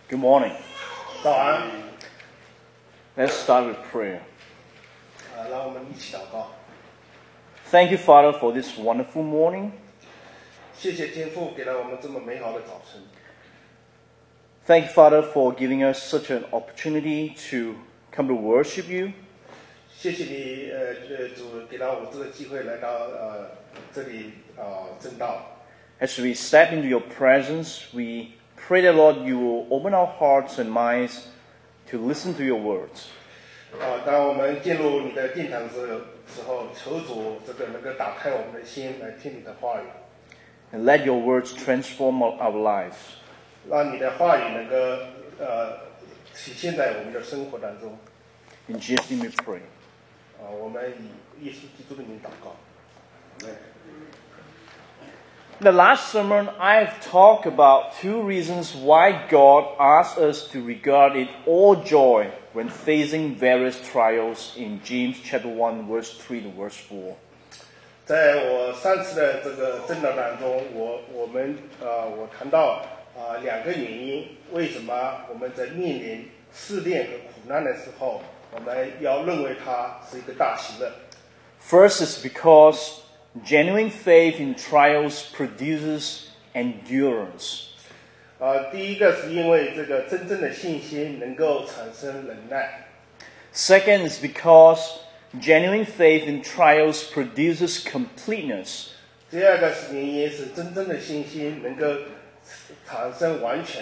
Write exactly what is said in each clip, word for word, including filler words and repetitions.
Good morning. 早安。 Let's start with prayer. 啊，让我们一起祷告。 Thank you, Father, for this wonderful morning. 谢谢天父给了我们这么美好的早晨。 Thank you, Father, for giving us such an opportunity to come to worship you. 谢谢你，呃呃，主给了我们这个机会来到呃这里啊、呃、正道。 As we step into your presence, we pray that, Lord, you will open our hearts and minds to listen to your words. 啊、当我们进入你的殿堂时时候，求主这个能够打开我们的心，来听你的话语， And let your words transform our our lives. 让你的话语能够呃体现在我们的生活当中。 In Jesus' name we pray. 啊、我们以耶稣基督的名祷告。 In the last sermon, I've talked about two reasons why God asks us to regard it all joy when facing various trials in James chapter one, verse three to verse four. 在我上次的这个正道当中，我我们呃我谈到啊、呃、两个原因，为什么我们在面临试炼和苦难的时候，我们要认为它是一个大喜乐。 First is because genuine faith in trials produces endurance. 呃，第一个是因为这个真正的信心能够产生忍耐。 Second is because genuine faith in trials produces completeness. 第二个是原因是真正的信心能够产生完全。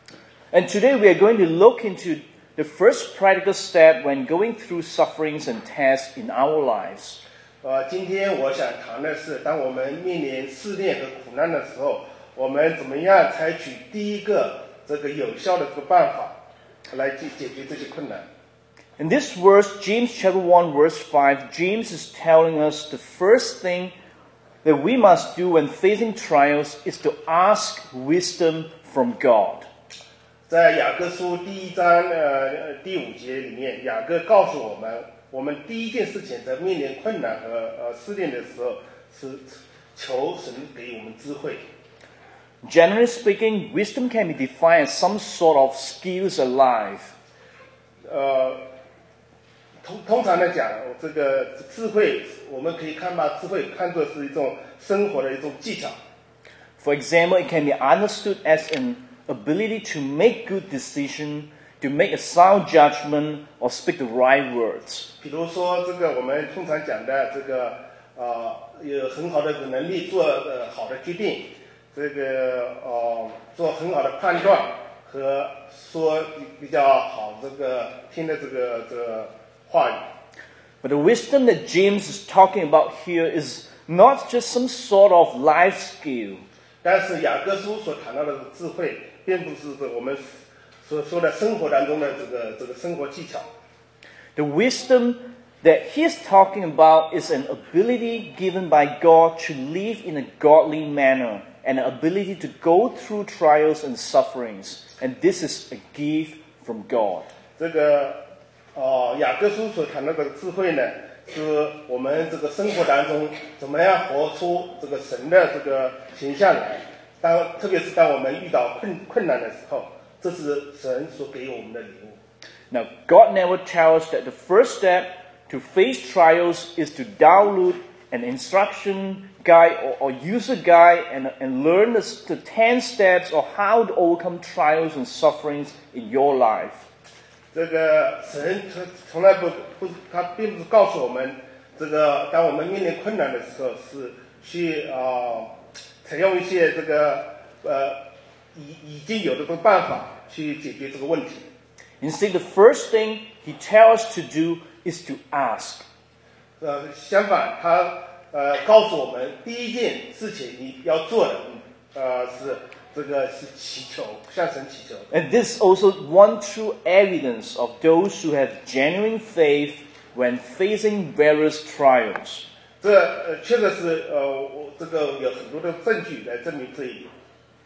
And today we are going to look into the first practical step when going through sufferings and tests in our lives. 呃，今天我想谈的是，当我们面临试炼和苦难的时候，我们怎么样采取第一个这个有效的这个办法，来解解决这些困难。 In this verse, James chapter one, verse five, James is telling us the first thing that we must do when facing trials is to ask wisdom from God. 在雅各书第一章呃第五节里面，雅各告诉我们，我们第一件事情在面临困难和呃试炼的时候，是求神给我们智慧。 Generally speaking, wisdom can be defined as some sort of skills alive. 呃，通通常来讲，这个智慧，我们可以看把智慧看作是一种生活的一种技巧。 For example, it can be understood as an ability to make good decisions, to make a sound judgment, or speak the right words. 比如说，这个我们通常讲的这个呃，有很好的能力做呃好的决定，这个呃做很好的判断和说比较好这个听的这个这个话语。 But the wisdom that James is talking about here is not just some sort of life skill. 但是雅各书所谈到的智慧，并不是我们所说的生活当中的这个这个生活技巧。 The wisdom that he's talking about is an ability given by God to live in a godly manner, and an ability to go through trials and sufferings. And this is a gift from God. 这个呃雅各书所谈到的智慧呢，是我们这个生活当中怎么样活出这个神的这个形象来。当特别是当我们遇到困困难的时候，这是神所给我们的礼物。 Now, God never tells us that the first step to face trials is to download an instruction guide or, or user guide and, and learn the, the ten steps of how to overcome trials and sufferings in your life. 这个神从从来不不，他并不是告诉我们，这个当我们面临困难的时候，是去啊、呃、采用一些这个呃已已经有的这个办法去解决这个问题。 Instead, the first thing he tells us to do is to ask. 呃，相反，他呃告诉我们，第一件事情你要做的，呃是这个是祈求，向神祈求。 And this is also one true evidence of those who have genuine faith when facing various trials. 这呃确实是呃我这个有很多的证据来证明这一点。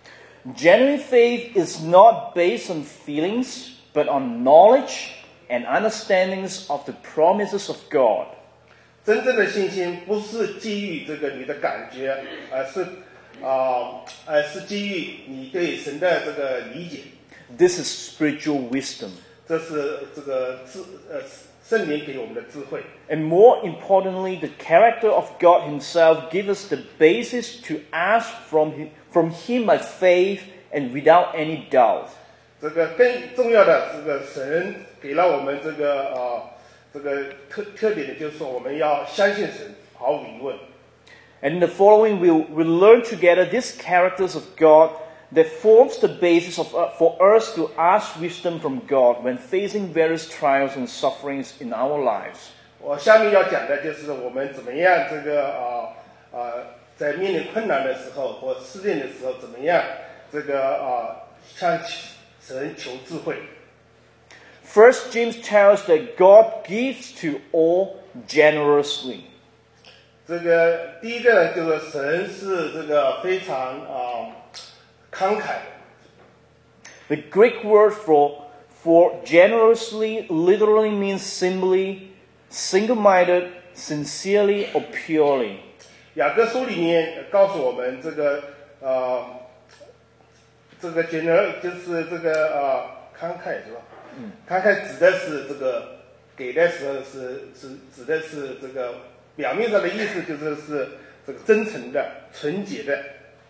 Genuine faith is not based on feelings, but on knowledge and understandings of the promises of God. 真正的信心不是基于这个你的感觉，而是啊，呃，是基于你对神的这个理解。 This is spiritual wisdom. 这是这个智呃圣灵给我们的智慧。 And more importantly, the character of God Himself gives us the basis to ask from Him, from Him by faith and without any doubt. 这个更重要的，这个神给了我们这个呃这个特特点的，就是说我们要相信神，毫无疑问。 And in the following, we'll, we'll learn together these characters of God that forms the basis of, uh, for us to ask wisdom from God when facing various trials and sufferings in our lives. 我下面要讲的就是我们怎么样这个呃呃在面临困难的时候或试炼的时候，怎么样这个呃向神求智慧。 First, James tells us that God gives to all generously. 这个第一个呢，就是神是这个非常啊、呃、慷慨的。 The Greek word for for generously literally means simply, single-minded, sincerely, or purely. 雅各书里面告诉我们，这个呃这个 generous 就是这个呃慷慨是吧？嗯，慷慨指的是这个给的时候是是指的是这个表面上的意思，就是是这个真诚的、纯洁的。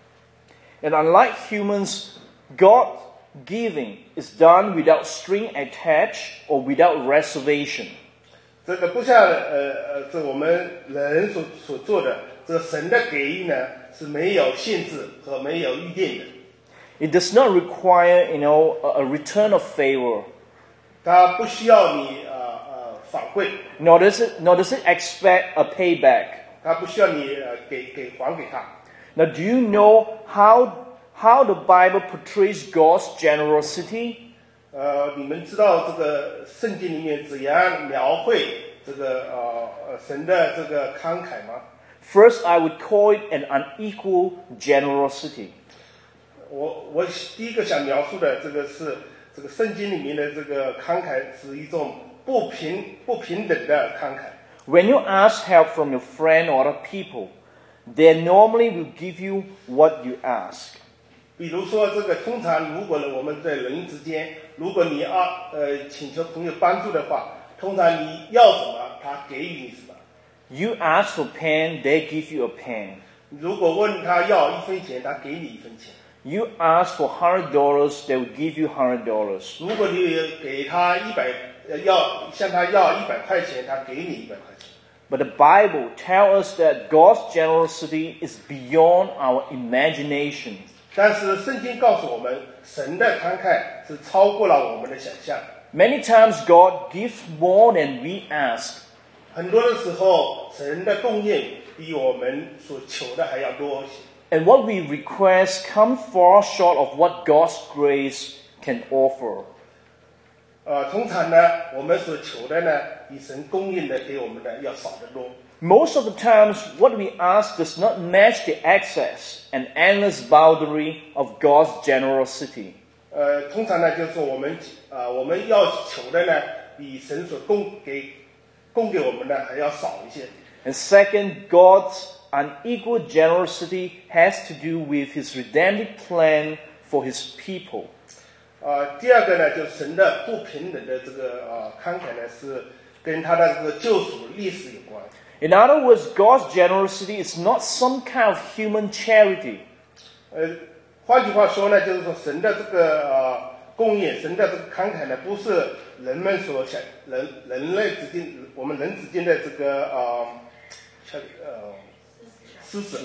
And unlike humans, God giving is done without string attached or without reservation. 这个不像呃呃这我们人所所做的，这个神的给予呢是没有限制和没有预定的。 It does not require, you know, a, a return of favor. 它不需要你呃呃反馈， Nor does it, nor does it expect a payback. 它不需要你呃给给还给他。 Now, do you know how how the Bible portrays God's generosity? 呃，你们知道这个圣经里面怎样描绘这个呃呃神的这个慷慨吗？ First, I would call it an unequal generosity. 我我第一个想描述的这个是这个圣经里面的这个慷慨是一种不平不平等的慷慨。 When you ask help from your friend or other people, they normally will give you what you ask. 比如说，这个通常如果呢我们在人之间，如果你啊呃请求朋友帮助的话，通常你要什么，他给予你什么。 You ask for pen, they give you a pen. 如果问他要一分钱，他给你一分钱。 You ask for hundred dollars, they will give you hundred dollars. 如果你给他一百，要向他要一百块钱，他给你一百块钱。 But the Bible tells us that God's generosity is beyond our imagination. 但是圣经告诉我们，神的慷慨是超过了我们的想象。 Many times God gives more than we ask. 很多的时候，神的供应比我们所求的还要多。 And what we request comes far short of what God's grace can offer. 呃，通常呢，我们所求的呢，比神供应的给我们的要少得多。 Most of the times, what we ask does not match the access and endless boundary of God's generosity. 呃，通常呢，就是说我们呃我们要求的呢，比神所供给供给我们的还要少一些。 And second, God's unequal generosity has to do with His redemptive plan for His people. 呃，第二个呢，就是神的不平等的这个呃慷慨呢，是跟他的这个救赎历史有关。 In other words, God's generosity is not some kind of human charity. 呃，换句话说呢，就是说神的这个呃供应，神的这个慷慨呢，不是人们所想人人类之间，我们人之间的这个呃呃施舍。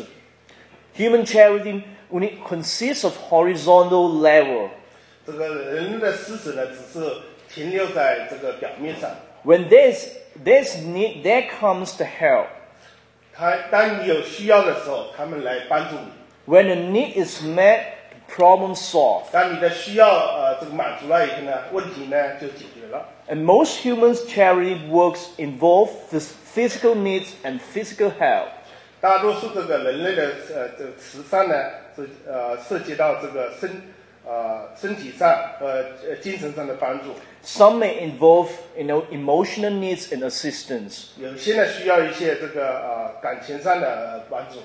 Human charity only consists of horizontal level. 这个人的施舍呢，只是停留在这个表面上。 When there's there's need, there comes the help. 他当你有需要的时候，他们来帮助你。 When the need is met, problem solved. 当你的需要呃这个满足了以后呢，问题呢就解决了。 And most humans' charity works involve phys- physical needs and physical help. 大多数这个人类的呃这个慈善呢，是呃涉及到这个身呃身体上呃呃精神上的帮助。 Some may involve, you know, emotional needs and assistance. 有些呢需要一些这个呃感情上的帮助。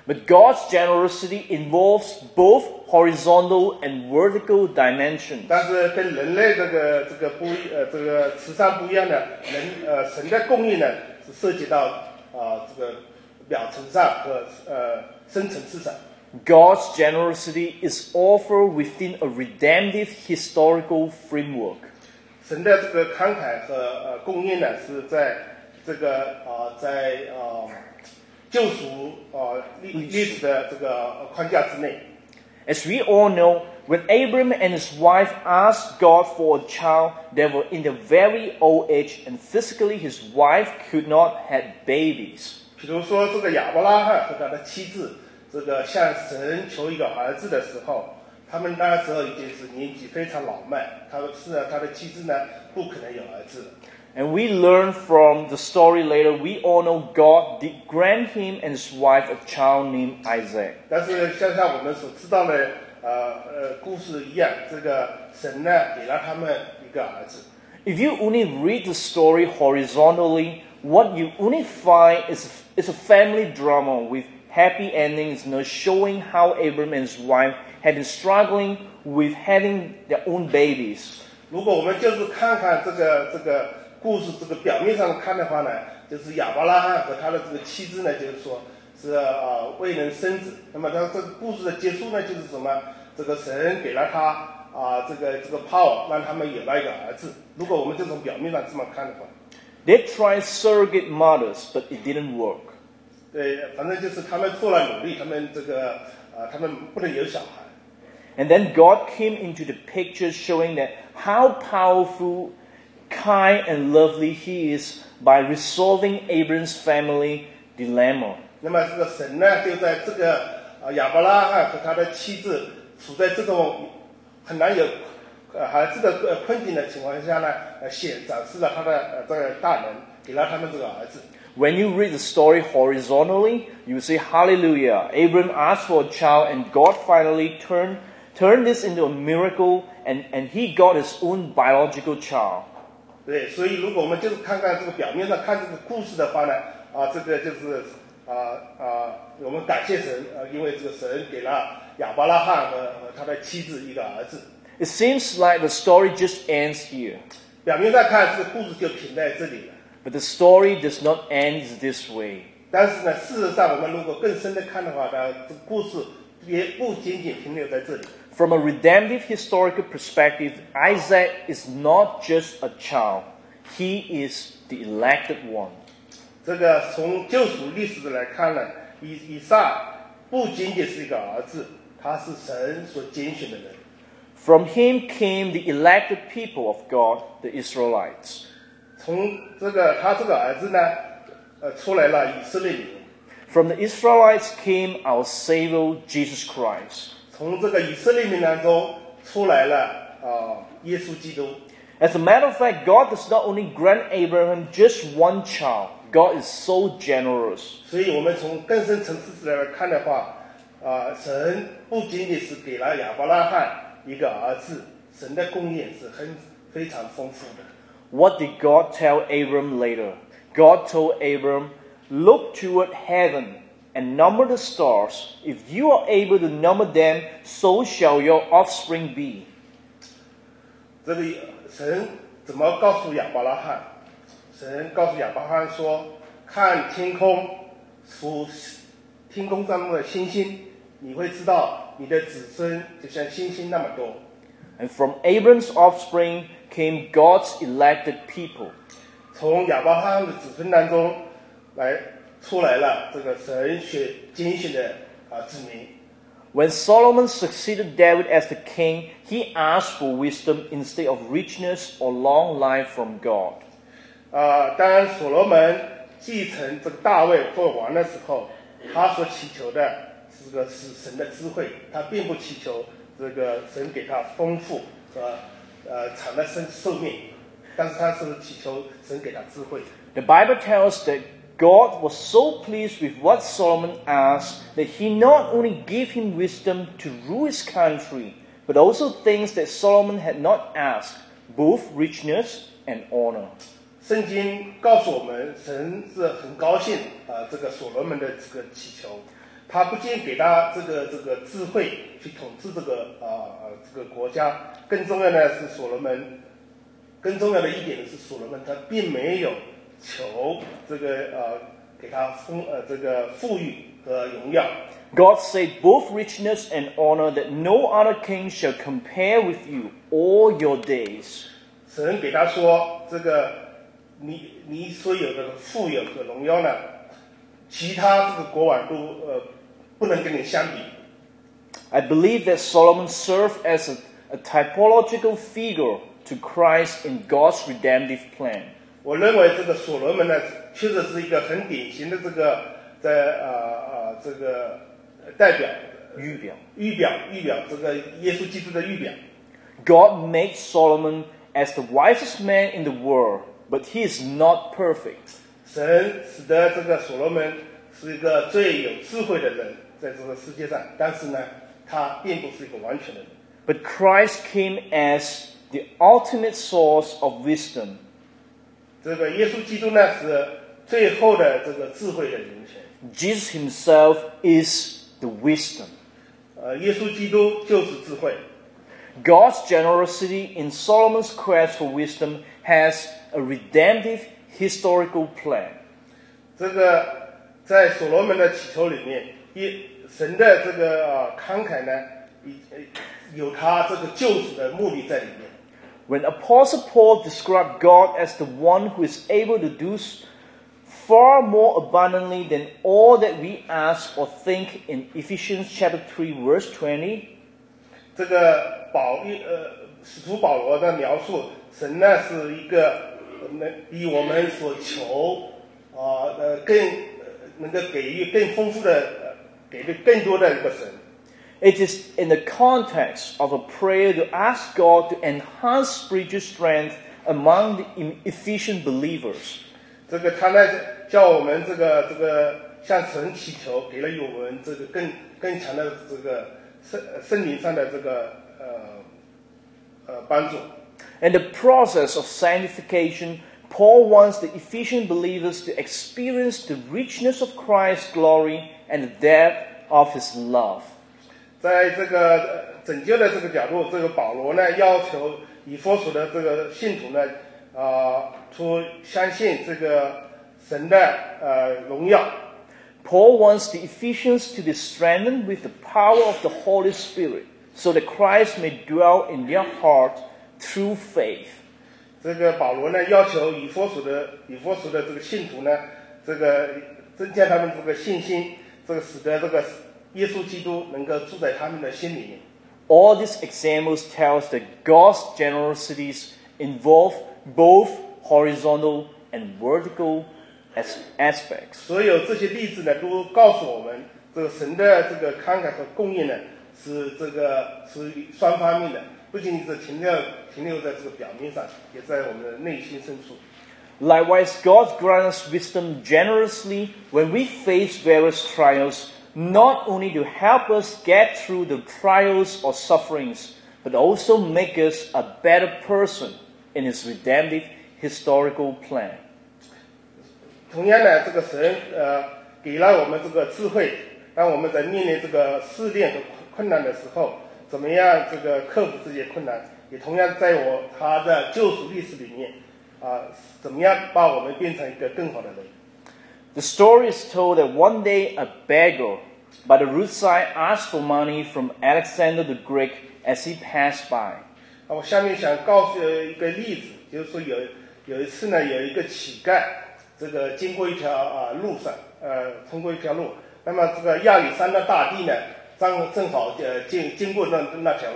But God's generosity involves both horizontal and vertical dimensions. 但是跟人类这个这个不呃这个慈善不一样的，人呃神的供应呢是涉及到啊、呃、这个表层上和呃深层次上。 God's generosity is offered within a redemptive historical framework. 神的这个慷慨和呃供应呢是在这个啊、呃、在啊、呃、救赎啊、呃、历历史的这个框架之内。 As we all know, when Abram and his wife asked God for a child, they were in their very old age, and physically his wife could not have babies. 比如说，这个亚伯拉罕和他的妻子，这个向神求一个儿子的时候，他们那时候已经是年纪非常老迈，他是他的妻子呢不可能有儿子。 And we learn from the story later, we all know God did grant him and his wife a child named Isaac. 但是像像我们所知道的呃呃故事一样，这个神呢给了他们一个儿子。 If you only read the story horizontally, what you only find is, is a family drama with happy endings, you know, showing how Abram and his wife had been struggling with having their own babies. 如果我们就是看看这个这个故事这个表面上看的话呢，就是亚伯拉罕和他的这个妻子呢，就是说是呃未能生子。那么他这个故事的结束呢，就是什么？这个神给了他啊、呃、这个这个 power， 让他们有了一个儿子。如果我们就从表面上这么看的话 They tried surrogate mothers, but it didn't work. 对，反正就是他们做了努力，他们这个呃他们不能有小孩。 And then God came into the picture, showing that how powerful, kind and lovely he is by resolving Abram's family dilemma. 那么这个神呢，就在这个啊亚伯拉罕和他的妻子处在这种很难有呃孩子的呃困境的情况下呢，呃显展示了他的呃这个大能，给了他们这个儿子。 When you read the story horizontally, you say, Hallelujah. Abram asked for a child and God finally turned, turned this into a miracle and, and he got his own biological child. 对，所以如果我们就是看看这个表面上看这个故事的话呢，啊，这个就是啊啊，我们感谢神，啊，因为这个神给了亚伯拉罕和和他的妻子一个儿子。 It seems like the story just ends here. 表面上看，这个故事就停在这里了。 But the story does not end this way. 但是呢，事实上我们如果更深的看的话呢，这个故事也不仅仅停留在这里。 From a redemptive historical perspective, Isaac is not just a child. He is the elected one. 这个从救赎历史来看呢，以以撒不仅仅是一个儿子，他是神所拣选的人。 From him came the elected people of God, the Israelites. 从这个他这个儿子呢，呃，出来了以色列民。 From the Israelites came our Savior, Jesus Christ. 从这个以色列民当中出来了啊、呃，耶稣基督。 As a matter of fact, God does not only grant Abraham just one child. God is so generous. 所以我们从更深层次来看的话，啊、呃，神不仅仅是给了亚伯拉罕一个儿子，神的供应是很非常丰富的。 What did God tell Abram later? God told Abram, look toward heaven and number the stars. If you are able to number them, so shall your offspring be. 这里神怎么告诉亚伯拉罕？神告诉亚伯拉罕说：“看天空，数天空上的星星，你会知道你的子孙就像星星那么多。” And from Abram's offspring came God's elected people. 从亚伯拉罕的子孙当中来出来了这个神选拣选的啊子民。 When Solomon succeeded David as the king, he asked for wisdom instead of richness or long life from God. 啊，当所罗门继承这个大卫做王的时候，他所祈求的是个是神的智慧，他并不祈求这个神给他丰富和呃长的生寿命，但是他是祈求神给他智慧。 The Bible tells that God was so pleased with what Solomon asked that he not only gave him wisdom to rule his country, but also things that Solomon had not asked, both richness and honor. 圣经告诉我们，神是很高兴啊、呃，这个所罗门的这个祈求。 他不仅给他这个这个智慧去统治这个啊、呃、这个国家，更重要的是所罗门，更重要的一点是所罗门他并没有求这个呃给他丰呃这个富裕和荣耀。 God said, both richness and honor, that no other king shall compare with you all your days. 神给他说，这个你你所有的富有和荣耀呢，其他这个国王都呃不能跟你相比。 I believe that Solomon served as a, a typological figure to Christ in God's redemptive plan. 我认为这个所罗门呢，确实是一个很典型的这个在呃呃这个代表预表预表预表这个耶稣基督的预表。 God made Solomon as the wisest man in the world, but he is not perfect. 神使得这个所罗门是一个最有智慧的人，在这个世界上，但是呢，他并不是一个完全的人。 But Christ came as the ultimate source of wisdom. 这个耶稣基督呢，是最后的这个智慧的源泉。 Jesus himself is the wisdom. 呃，耶稣基督就是智慧。 God's generosity in Solomon's quest for wisdom has a redemptive historical plan. 这个在所罗门的祈求里面，一神的这个呃慷慨呢，有他这个救赎的目的在里面。 When Apostle Paul described God as the one who is able to do far more abundantly than all that we ask or think in Ephesians chapter three verse twenty, 这个保呃使徒保罗的描述，神呢是一个能比我们所求啊呃更能够给予更丰富的、给予更多的一个神。 It is in the context of a prayer to ask God to enhance spiritual strength among the Ephesian believers. 这个他呢叫我们这个这个向神祈求，给了我们这个更更强的这个圣圣灵上的这个呃呃帮助。 In the process of sanctification, Paul wants the Ephesian believers to experience the richness of Christ's glory and the depth of his love. 在这个拯救的这个角度，这个保罗呢要求以弗所的这个信徒呢，啊、呃，出相信这个神的呃荣耀。 Paul wants the Ephesians to be strengthened with the power of the Holy Spirit, so that Christ may dwell in their heart through faith. 这个保罗呢要求以弗所的以弗所的这个信徒呢，这个增加他们这个信心，这个使得这个耶稣基督能够住在他们的心里面。 All these examples tell us that God's generosities involve both horizontal and vertical aspects. 所有这些例子呢，都告诉我们，这个神的这个慷慨和供应呢，是这个是双方面的，不仅仅是停留停留在这个表面上，也在我们的内心深处。 Likewise, God grants us wisdom generously when we face various trials, not only to help us get through the trials or sufferings, but also make us a better person in His redemptive historical plan. 同样呢，这个神呃给了我们这个智慧，当我们在面临这个试炼和困难的时候，怎么样这个克服这些困难，也同样在我他的救赎历史里面啊、呃，怎么样把我们变成一个更好的人。 The story is told that one day a beggar by the roadside asked for money from Alexander the Great as he passed by. 我下面想告诉一个例子，就是说有有一次呢，有一个乞丐，这个经过一条啊路上，呃，通过一条路，那么这个亚历山大大帝呢，正正好呃经经过那那条路。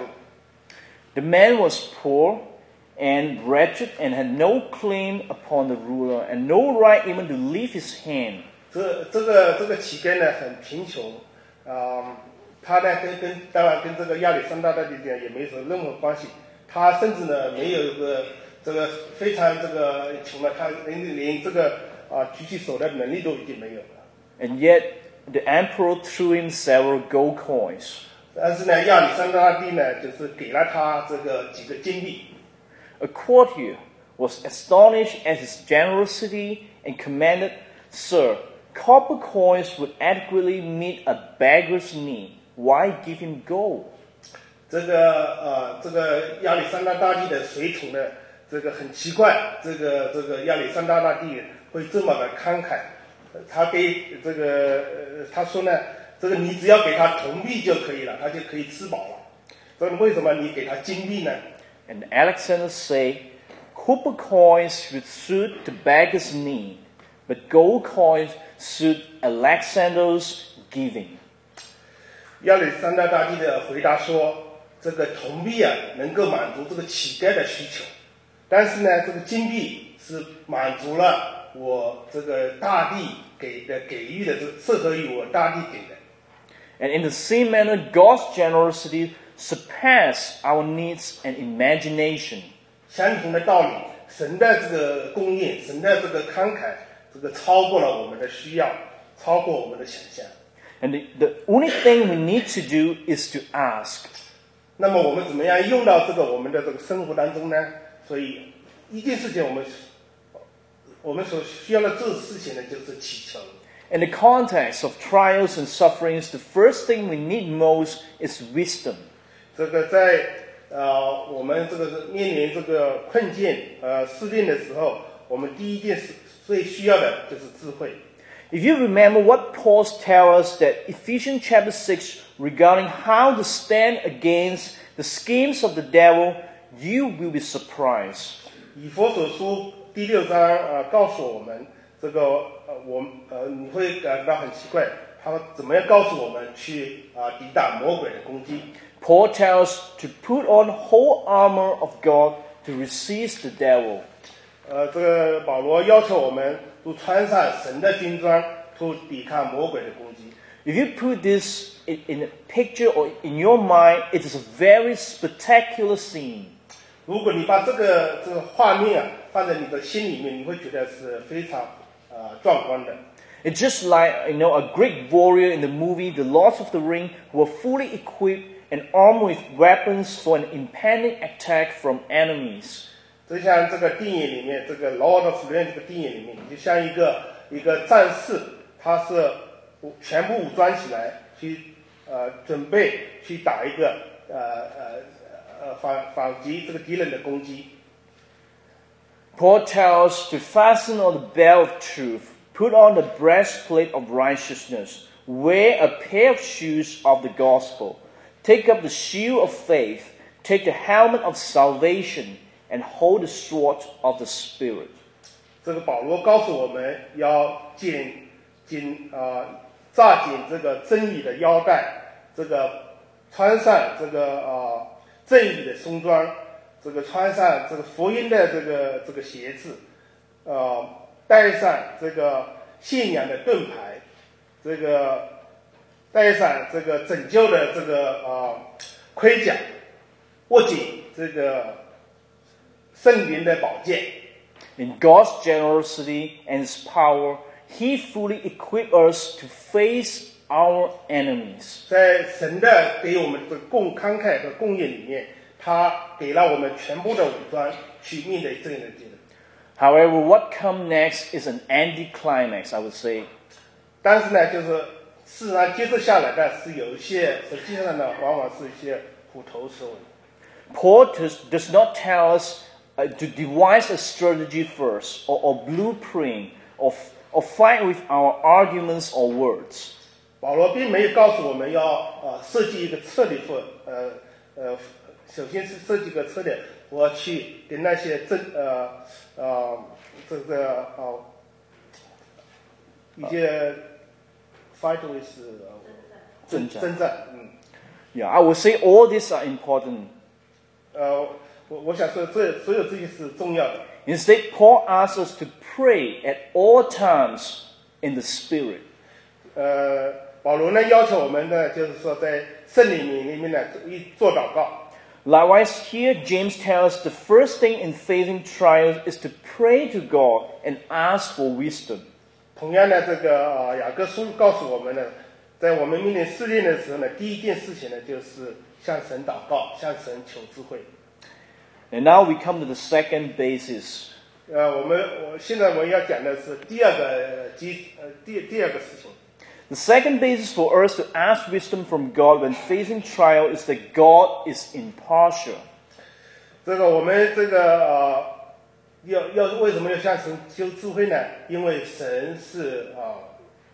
The man was poor and wretched and had no claim upon the ruler and no right even to lift his hand. 这这个这个乞丐呢很贫穷，啊、呃，他呢跟跟当然跟这个亚历山大大帝呢也没什么任何关系，他甚至呢没有一个这个非常这个穷了，他连连这个啊、呃、举起手的能力都已经没有了。 And yet the emperor threw him several gold coins. 但是呢，亚历山大大帝呢就是给了他这个几个金币。 A courtier was astonished at his generosity and commanded, "Sir, copper coins would adequately meet a beggar's need. Why give him gold? 这个呃，这个亚历山大大帝的随从呢，这个很奇怪，这个这个亚历山大大帝会这么的慷慨，他给这个呃，他说呢，这个你只要给他铜币就可以了，他就可以吃饱了。所以为什么你给他金币呢？ And Alexander say, copper coins would suit the beggar's need, but gold coins suit Alexander's giving. 亚历山大大帝的回答说，这个铜币啊能够满足这个乞丐的需求，但是呢，这个金币是满足了我这个大地给的给予的，这适合于我大地给的。 And in the same manner, God's generosity surpass our needs and imagination. 相同的道理，神的这个供应，神的这个慷慨，这个超过了我们的需要，超过我们的想象。 And the, the only thing we need to do is to ask. 那么我们怎么样用到这个我们的这个生活当中呢？所以一件事情，我们我们所需要的这事情呢，就是祈求。 In the context of trials and sufferings, the first thing we need most is wisdom. 这个在呃我们这个面临这个困境呃试炼的时候，我们第一件事最需要的就是智慧。 If you remember what Paul tells us that Ephesians chapter six regarding how to stand against the schemes of the devil, you will be surprised. 以弗所书第六章呃告诉我们这个呃我呃你会感到很奇怪，他怎么样告诉我们去啊、呃、抵挡魔鬼的攻击？ Paul tells to put on whole armor of God to resist the devil. 呃，这个保罗要求我们都穿上神的军装，去抵抗魔鬼的攻击。 If you put this in, in a picture or in your mind, it is a very spectacular scene. 如果你把这个这个画面啊放在你的心里面，你会觉得是非常呃壮观的。 It's just like, you know, a Greek warrior in the movie The Lord of the Ring who were fully equipped and armed with weapons for an impending attack from enemies. 就像这个电影里面，这个《Lord of the Ring》这个电影里面，就像一个一个战士，他是全部武装起来，去呃准备去打一个呃呃呃反反击这个敌人的攻击。 Paul tells to fasten on the belt of truth, put on the breastplate of righteousness, wear a pair of shoes of the gospel, take up the shield of faith, take the helmet of salvation, and hold the sword of the Spirit. 这个保罗告诉我们要紧紧啊扎紧这个真理的腰带，这个穿上这个啊正义的胸装，这个穿上这个福音的这个这个鞋子，呃，带上这个信仰的盾牌，这个带上这个拯救的这个啊盔甲，握紧这个圣灵的宝剑。 In God's generosity and His power, He fully equipped us to face our enemies. 在神的给我们的供慷慨和供应里面，他给了我们全部的武装去面对这样的敌人。 However, what comes next is an anticlimax, I would say. 但是呢，就是事实上接着下来的是有一些，实际上呢，往往是一些虎头蛇尾。 Paul does, does not tell us uh, to devise a strategy first, or, or blueprint, or, or fight with our arguments or words. 保罗并没有告诉我们要呃设计一个策略或呃呃，首先是设计一个策略，我去跟那些争呃呃这个呃一些 fight with 征征战，嗯。 Yeah, I would say all these are important. 呃，我我想说，这所有这些是重要的。 Instead, Paul asks us to pray at all times in the Spirit. 呃，保罗呢要求我们呢，就是说在圣灵里面呢，一做祷告。 Likewise, here James tells us the first thing in facing trials is to pray to God and ask for wisdom. 同样的，这个呃雅各书告诉我们呢，在我们面临试炼的时候呢，第一件事情呢，就是向神祷告，向神求智慧。 And now we come to the second basis. 呃，我们我现在我要讲的是第二个基呃第第二个事情。 The second basis for us to ask wisdom from God when facing trial is that God is impartial. 这个我们这个呃要要为什么要向神求智慧呢？因为神是啊、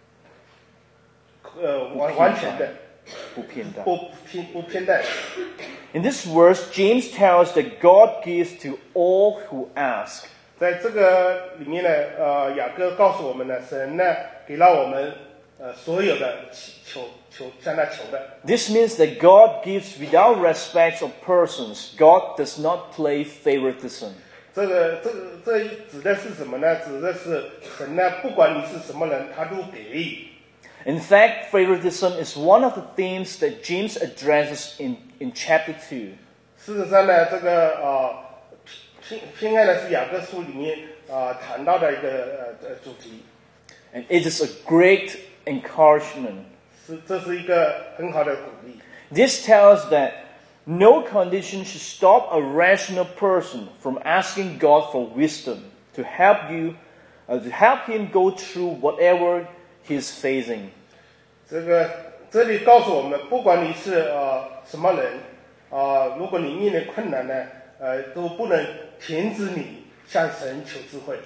呃，呃完完全的， 不偏待。 不偏不偏待。 In this verse, James tells us that God gives to all who ask. 在这个里面呢，呃，雅各告诉我们呢，神呢给了我们呃所有的求求向他求的。 This means that God gives without respect of persons. God does not play favoritism. 这个这个这指的是什么呢？指的是神呢，不管你是什么人，他都给予。 In fact, favoritism is one of the themes that James addresses in, in chapter two. 事实上呢，这个呃偏偏爱呢是雅各书里面啊、呃、谈到的一个呃呃主题。 And it is a great encouragement. 是，这是一个很好的鼓励。 This tells that no condition should stop a rational person from asking God for wisdom to help you, uh, to help him go through whatever he is facing. 这个这里告诉我们，不管你是呃什么人，啊、呃，如果你面临困难呢，呃，都不能停止你向神求智慧。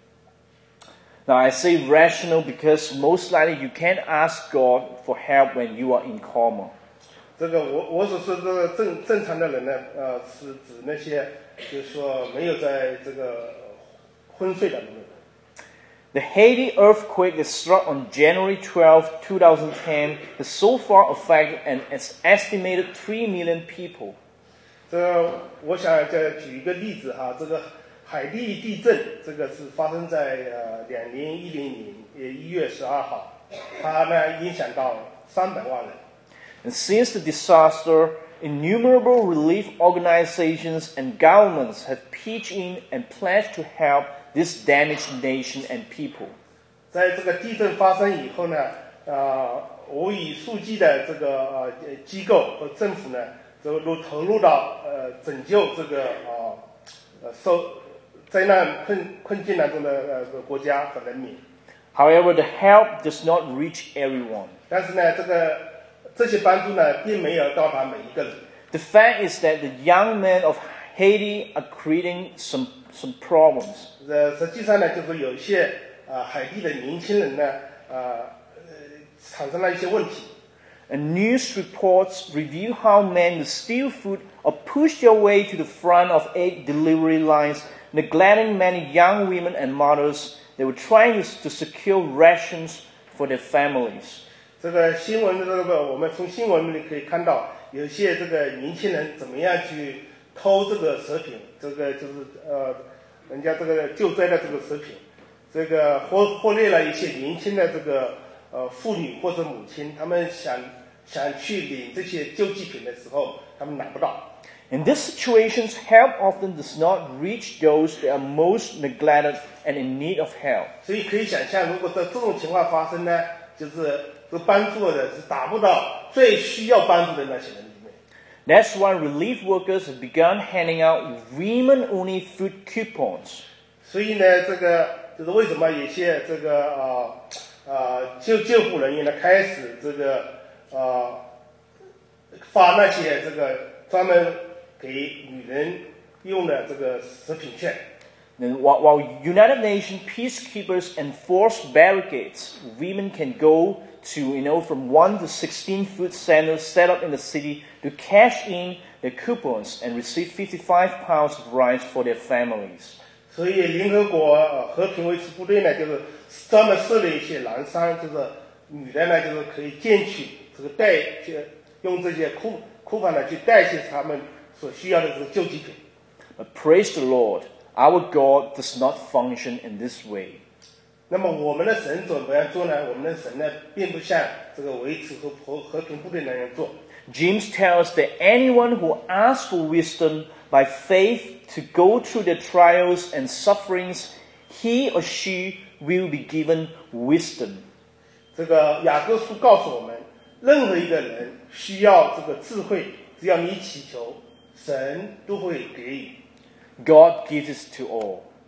Now I say rational because most likely you can't ask God for help when you are in coma. 这个我我所说这个正正常的人呢，呃，是指那些就是说没有在这个昏睡当中的人。 The Haiti earthquake that struck on January twelfth, twenty ten has so far affected an estimated three million people. 这我想再举一个例子哈，这个海地地震，这个是发生在呃两零一零年呃一月十二号，它呢影响到三百万人。 And since the disaster, innumerable relief organizations and governments have pitched in and pledged to help this damaged nation and people. 在这个地震发生以后呢，呃，无以数计的这个呃机构和政府呢，都都投入到呃拯救这个呃呃受灾难困困境当中的呃国家和人民。 However, the help does not reach everyone. 但是呢，这个这些帮助呢，并没有到达每一个人。 The fact is that the young men of Haiti are creating some some problems. 呃，实际上呢，就是有一些呃海地的年轻人呢，呃呃产生了一些问题。 And news reports reveal how men will steal food or push their way to the front of aid delivery lines, neglecting many young women and mothers. They were trying to secure rations for their families. 这个新闻的这个，我们从新闻里可以看到，有些这个年轻人怎么样去偷这个食品，这个就是呃，人家这个救灾的这个食品，这个忽忽略了一些年轻的这个呃妇女或者母亲，他们想想去领这些救济品的时候，他们拿不到。 In these situations, help often does not reach those that are most neglected and in need of help. 所以可以想象，如果在这种情况发生呢，就是这帮助的是达不到最需要帮助的那些人里面。 That's why relief workers have begun handing out women-only food coupons. 所以呢，这个就是为什么有些这个呃呃救救护人员呢开始这个呃发那些这个专门给女人用的这个食品券。 Then while, while United Nations peacekeepers enforce barricades, women can go to, you know, from one to sixteen food centers set up in the city to cash in their coupons and receive fifty-five pounds of rice for their families. 所以联合国呃和平维持部队呢，就是专门设立一些栏商，就是女的呢，就是可以进去这个带，就用这些库库房呢去带些他们所需要的这个救济品。 But praise the Lord, our God does not function in this way. 那么我们的神怎么样做呢？我们的神呢，并不像这个维持和和和平部队那样做。 James tells that anyone who asks for wisdom by faith to go through the trials and sufferings, he or she will be given wisdom. 这个雅各书告诉我们，任何一个人需要这个智慧，只要你祈求，神都会给予。 God gives it to all.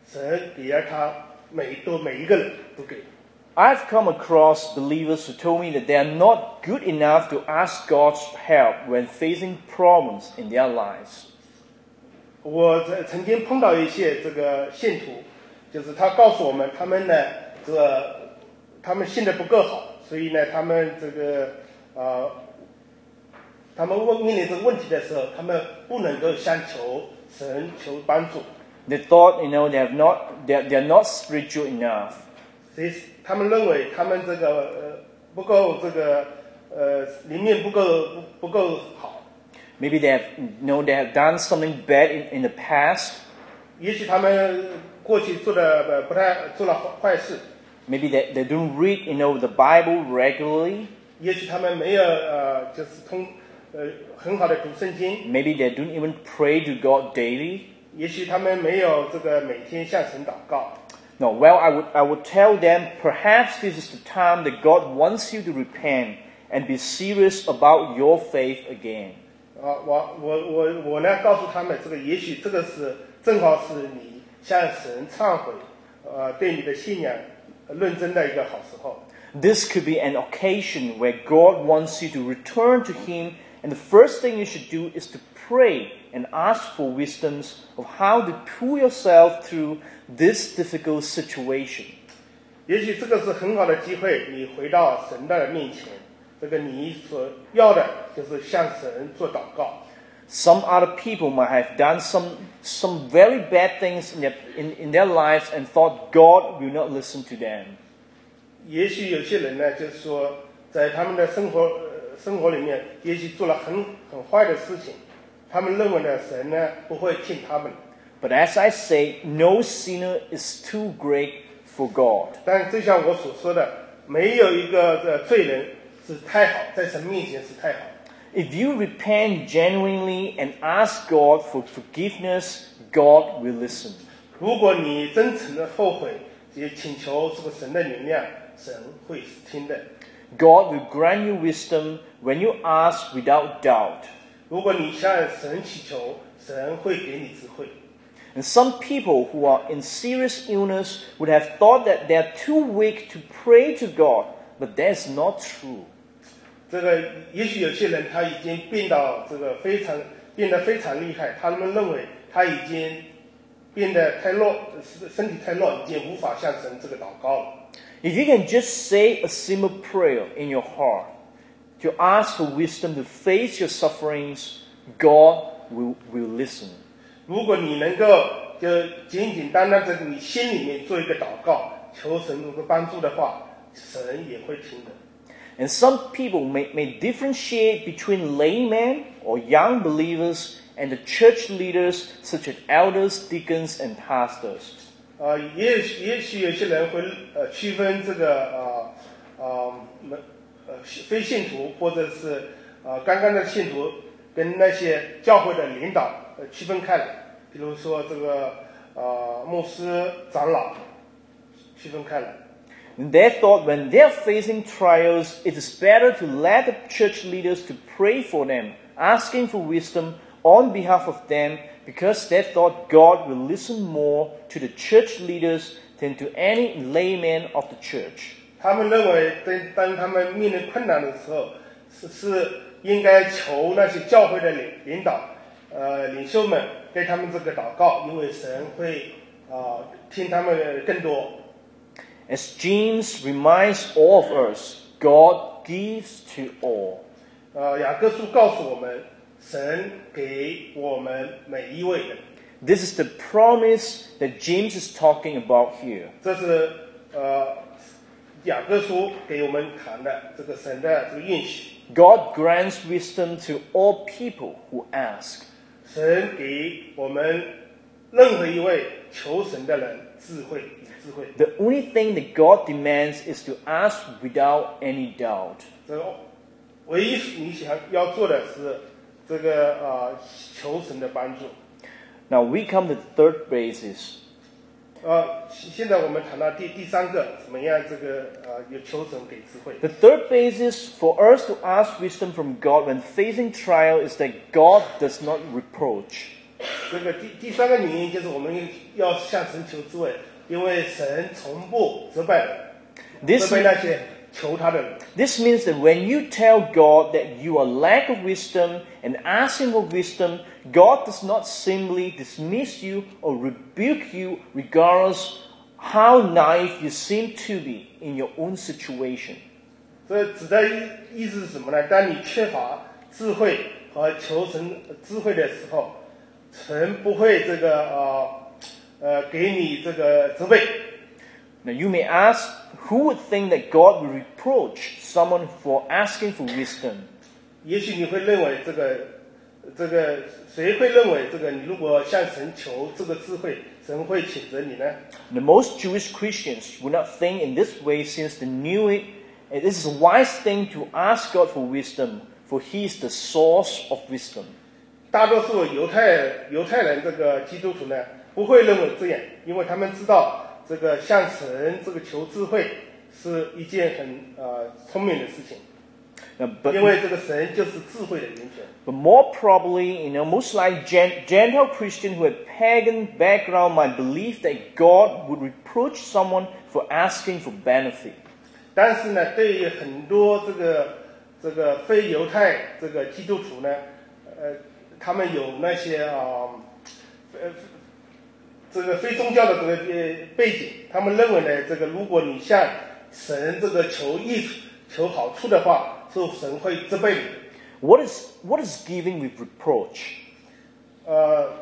神给了他每都每一个人都给。 I've come across believers who told me that they are not good enough to ask God's help when facing problems in their lives. 我曾经碰到一些这个信徒，就是他告诉我们，他们呢，这个他们信的不够好，所以呢，他们这个呃，他们问面临这个问题的时候，他们不能够向求神求帮助。 They thought, you know, they have not, they're, they're not spiritual enough. 所以他们认为他们这个呃不够这个呃灵命不够不不够好。 Maybe they have, you know, they have done something bad in, in the past. 也许他们过去做的不太做了坏事。 Maybe they, they don't read, you know, the Bible regularly. 也许他们没有呃就是通呃很好的读圣经。 Maybe they don't even pray to God daily. 也许他们没有这个每天向神祷告。 No, well, I would, I would tell them, perhaps this is the time that God wants you to repent and be serious about your faith again. 啊，我我我我呢，告诉他们，这个也许这个是正好是你向神忏悔，呃，对你的信仰认真的一个好时候。 This could be an occasion where God wants you to return to Him, and the first thing you should do is to pray and ask for wisdoms of how to pull yourself through this difficult situation. 也许这个是很好的机会，你回到神的面前，这个你所要的就是向神做祷告。 Some other people might have done some some very bad things in their in, in their lives and thought God will not listen to them. 也许有些人呢，就是说，在他们的生活、呃、生活里面，也许做了很很坏的事情，他们认为呢，神呢不会听他们。 But as I say, no sinner is too great for God. 但就像我所说的，没有一个的罪人是太好，在神面前是太好。 If you repent genuinely and ask God for forgiveness, God will listen. 如果你真诚的后悔，也请求这个神的原谅，神会听的。 God will grant you wisdom when you ask without doubt. 如果你向神祈求，神会给你智慧。 And some people who are in serious illness would have thought that they are too weak to pray to God, but that's not true. 这个也许有些人他已经病到这个非常变得非常厉害，他们认为他已经变得太弱，身体太弱，已经无法向神这个祷告了。 If you can just say a simple prayer in your heart to ask for wisdom to face your sufferings, God will, will listen. 如果你能够就简简单单在你心里面做一个祷告，求神能够帮助的话，神也会听的。 And some people may, may differentiate between laymen or young believers and the church leaders such as elders, deacons, and pastors. 呃，也许也许有些人会呃区分这个呃呃门呃非信徒或者是呃刚刚的信徒跟那些教会的领导呃区分开来，比如说这个呃牧师、长老区分开来。 And they thought when they are facing trials, it is better to let the church leaders to pray for them, asking for wisdom on behalf of them, because they thought God will listen more to the church leaders than to any layman of the church. 他们认为，当当他们面临困难的时候，是是应该求那些教会的领领导、呃领袖们给他们这个祷告，因为神会啊、呃、听他们更多。 As James reminds all of us, God gives to all. 呃，雅各书告诉我们，神给我们每一位人。 This is the promise that James is talking about here. 这是呃雅各书给我们谈的这个神的这个应许。 God grants wisdom to all people who ask. 神给我们任何一位求神的人智慧。 The only thing that God demands is to ask without any doubt. 这个唯一你想要做的是这个呃求神的帮助。 Now we come to the third basis. 呃，现在我们谈到第第三个，怎么样这个呃有求神给智慧。 The third basis for us to ask wisdom from God when facing trial is that God does not reproach. 这个第第三个原因就是我们要向神求智慧，因为神从不责备责备那些求他的人。 This means that when you tell God that you are lack of wisdom and ask Him for wisdom, God does not simply dismiss you or rebuke you regardless how naive you seem to be in your own situation. 这指的意思是什么呢？当你缺乏智慧和求神智慧的时候，神不会这个呃呃给你这个责备。 Now you may ask, who would think that God would reproach someone for asking for wisdom? 也许你会认为这个这个谁会认为这个你如果向神求这个智慧，神会谴责你呢？ The most Jewish Christians would not think in this way, since they knew it. It is a wise thing to ask God for wisdom, for He is the source of wisdom. 大多数犹太犹太人这个基督徒呢，不会认为这样，因为他们知道这个向神这个求智慧是一件很呃聪明的事情。 Now, but, 因为这个神就是智慧的源泉。 but more probably, you know, most like Gen- Gentile Christians who have pagan background might believe that God would reproach someone for asking for benefit. 但是呢，对于很多这个这个非犹太这个基督徒呢，呃，他们有那些啊呃这个非宗教的这个呃背景，他们认为呢，这个如果你向神这个求益处、求好处的话，是神会责备你。 What is what is giving with reproach? 呃，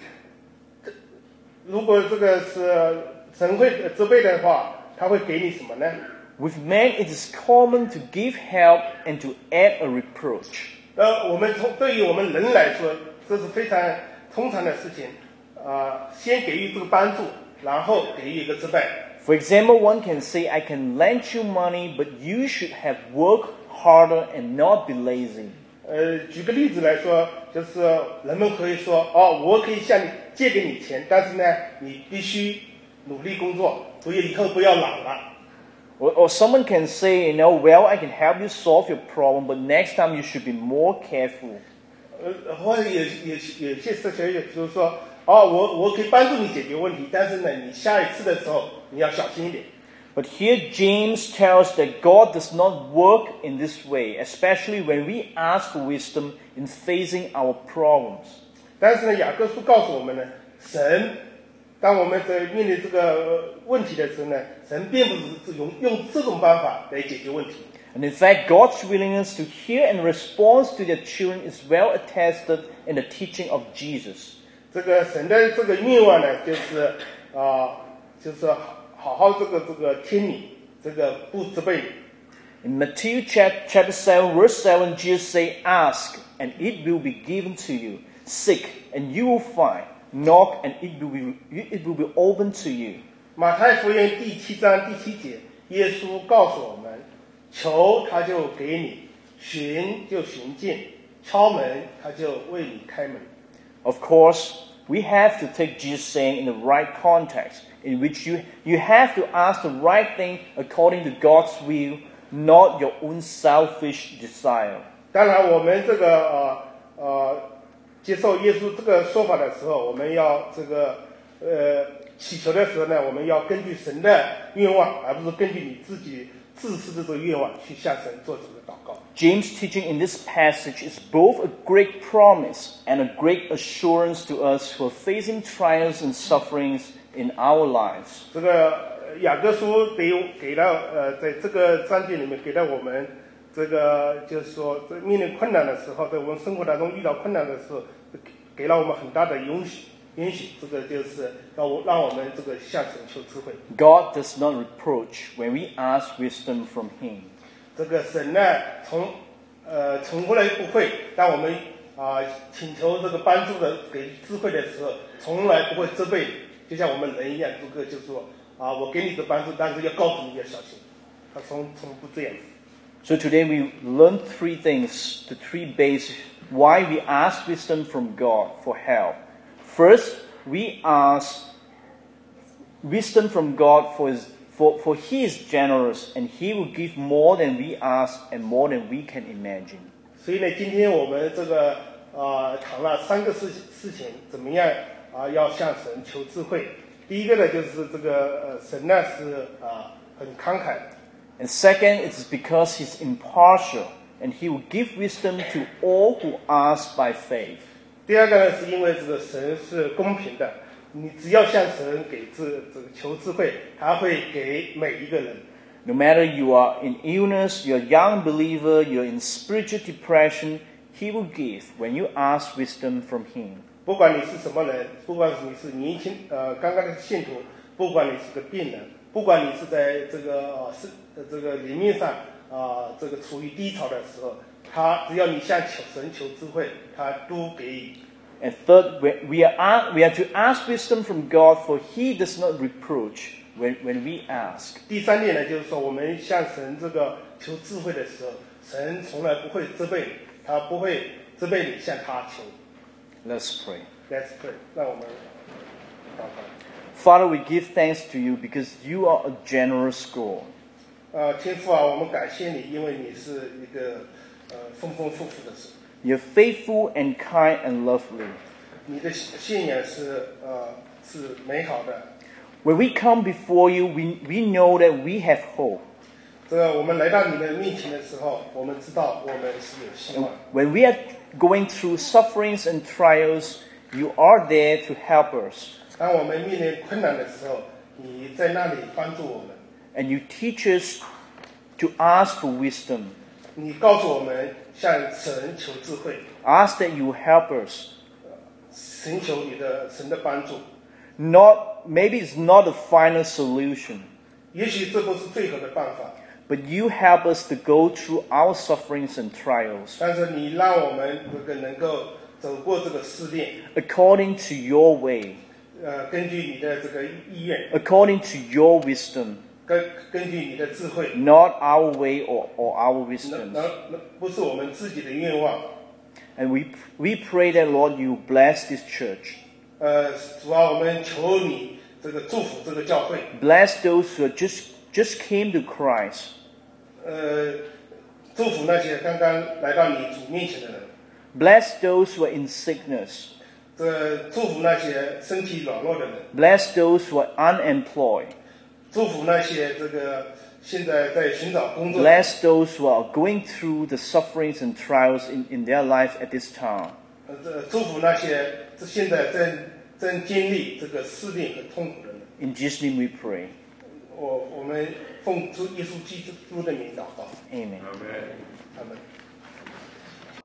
如果这个是神会责备的话，他会给你什么呢？ With men, it is common to give help and to add a reproach. 呃，我们从对于我们人来说，这是非常通常的事情。啊、呃，先给予这个帮助，然后给予一个责备。 For example, one can say, I can lend you money, but you should have worked harder and not be lazy. 呃，举个例子来说，就是人们可以说，哦，我可以向你借给你钱，但是呢，你必须努力工作，所以以后不要懒了。 Or, or someone can say, you know, well, I can help you solve your problem, but next time you should be more careful. 呃，或者有有有些时候就是说，哦，我我可以帮助你解决问题，但是呢，你下一次的时候你要小心一点。 But here James tells that God does not work in this way, especially when we ask for wisdom in facing our problems. 但是呢，雅各书告诉我们呢，神当我们在面对这个问题的时候呢，神并不是用用这种办法来解决问题。 And in fact, God's willingness to hear and respond to their children is well attested in the teaching of Jesus. 这个神的这个愿望呢，就是啊、呃，就是好好这个这个听你，这个不责备你。 In Matthew chapter seven, verse seven, Jesus say, "Ask, and it will be given to you. Seek, and you will find. Knock, and it will be it will be open to you." 马太福音第七章第七节，耶稣告诉我们：求他就给你，寻就寻见，敲门他就为你开门。 Of course, we have to take Jesus' saying in the right context, in which you you have to ask the right thing according to God's will, not your own selfish desire. 当然，我们这个呃呃接受耶稣这个说法的时候，我们要这个呃祈求的时候呢，我们要根据神的愿望，而不是根据你自己自私的这个愿望去向神做这个祷告。 James' teaching in this passage is both a great promise and a great assurance to us who are facing trials and sufferings in our lives. 这个雅各书给给到呃，在这个章节里面给到我们这个就是说，在面临困难的时候，在我们生活当中遇到困难的时候，给了我们很大的允许，允许这个就是让我让我们这个向神求智慧。 God does not reproach when we ask wisdom from Him. 这个神呢，从呃从来不会，当我们啊、呃、请求这个帮助的给智慧的时候，从来不会责备你，就像我们人一样，这个就是说啊，我给你的帮助，但是要告诉你要小心，他从从不这样子。 So today we learn three things, the three basics, why we ask wisdom from God for help. First, we ask wisdom from God for His For, for He is generous, and He will give more than we ask and more than we can imagine. 所以呢，今天我们这个呃谈了三个事事情，怎么样啊、呃、要向神求智慧。第一个呢就是这个呃神呢是啊、呃、很慷慨的。 And second, it's because he's impartial and he will give wisdom to all who ask by faith. 第二个呢是因为这个神是公平的，你只要向神给智这个求智慧，他会给每一个人。 No matter you are in illness, you're a young believer, you're in spiritual depression, he will give when you ask wisdom from him. 不管你是什么人，不管你是年轻呃刚刚的信徒，不管你是个病人，不管你是在这个呃是这个灵命上啊、呃、这个处于低潮的时候，他只要你向求神求智慧，他都给予。 And third, we are, we are to ask wisdom from God, for he does not reproach when, when we ask. 第三点呢，就是说我们向神这个求智慧的时候，神从来不会责备你，他不会责备你向他求。 Let's pray. Let's pray. 让我们祷告。 Father, we give thanks to you because you are a generous God. 呃，天父啊，我们感谢你，因为你是一个呃丰丰富富的神。 You're faithful and kind and lovely. 你的信仰是呃是美好的。 When we come before you, we, we know that we have hope. 这个我们来到你的面前的时候，我们知道我们是有希望。 When we are going through sufferings and trials, you are there to help us. 当我们面临困难的时候，你在那里帮助我们。 And you teach us to ask for wisdom. 你告诉我们向神求智慧。 Ask that you help us. 寻求你的神的帮助。 Not, maybe it's not the final solution. 也许这不是最好的办法。 But you help us to go through our sufferings and trials. 但是你让我们这个能够走过这个试炼。 According to your way. 呃，根据你的这个意愿。 According to your wisdom. 根根据你的智慧。 Not our way or, or our wisdom. 那那不是我们自己的愿望。 And we we pray that Lord, you bless this church. 呃，主啊，我们求你这个祝福这个教会。 Bless those who just just came to Christ. 呃，祝福那些刚刚来到你主面前的人。 Bless those who are in sickness. 这祝福那些身体软弱的人。 Bless those who are unemployed. 祝福那些这个现在在寻找工作。 Bless those who are going through the sufferings and trials in, in their life at this time. 呃，这祝福那些现在正正经历这个试炼和痛苦的人。 In Jesus' name we pray. 我我们奉主耶稣基督的名祷告。 Amen. Amen.